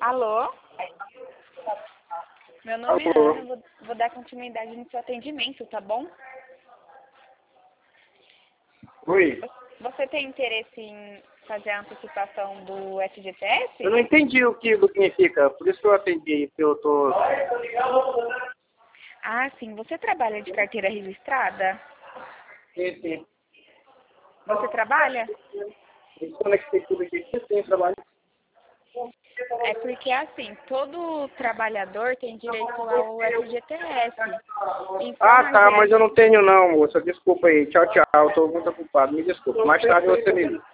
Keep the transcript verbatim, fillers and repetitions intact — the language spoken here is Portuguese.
Alô? Meu nome Alô? é Ana, vou, vou dar continuidade no seu atendimento, tá bom? Oi. Você tem interesse em fazer a antecipação do F G T S? Eu não entendi o que significa, por isso que eu atendi, porque eu tô... Ah, sim. Você trabalha de carteira registrada? Sim, sim. Você trabalha? Desconectei tudo aqui, eu tenho trabalho. É porque, assim, todo trabalhador tem direito ao F G T S. Então, Ah, a tá, gente... mas eu não tenho não, moça, desculpa aí, tchau, tchau, eu tô muito ocupado, me desculpa, mais tarde você me liga.